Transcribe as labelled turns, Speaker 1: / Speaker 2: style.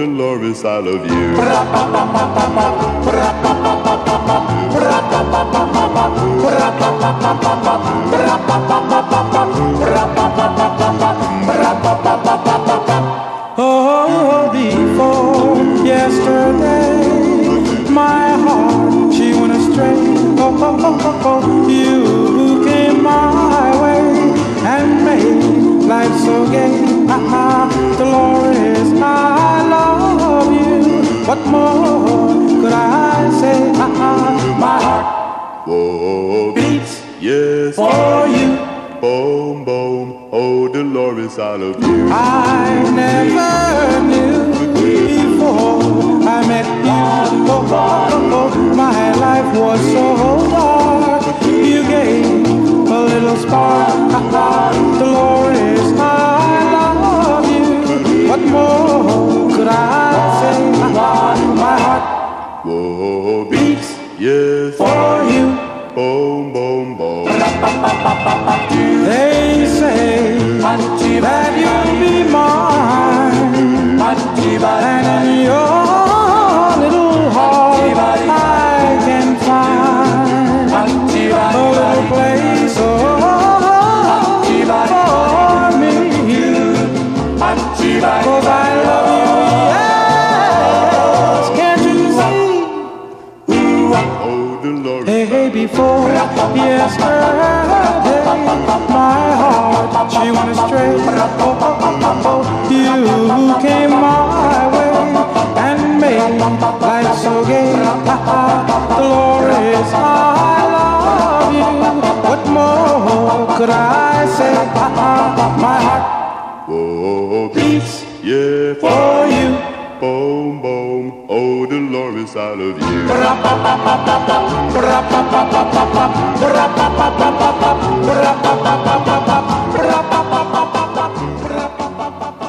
Speaker 1: Dolores, I love you.
Speaker 2: Oh, before yesterday, my heart, she went astray. You came my way and made life so gay. Dolores, I love you. What more could I say? My heart beats for you.
Speaker 1: Boom, boom, oh Dolores, I love you.
Speaker 2: I never knew before I met you. My life was so dark. You gave a little spark. Dolores, I love you. What more could I say? My heart beats for you.
Speaker 1: Boom, boom, boom.
Speaker 2: They say that you'll be mine, and in your little heart I can find a little place for me. 'Cause I love you, yes, can't you see?
Speaker 1: Oh Dolores,
Speaker 2: Hey, before yesterday, my heart, she went astray. You came my way and made life so gay. Dolores, I love you. What more could I say? My heart beats for you.
Speaker 1: boom, boom, oh Dolores, I love you.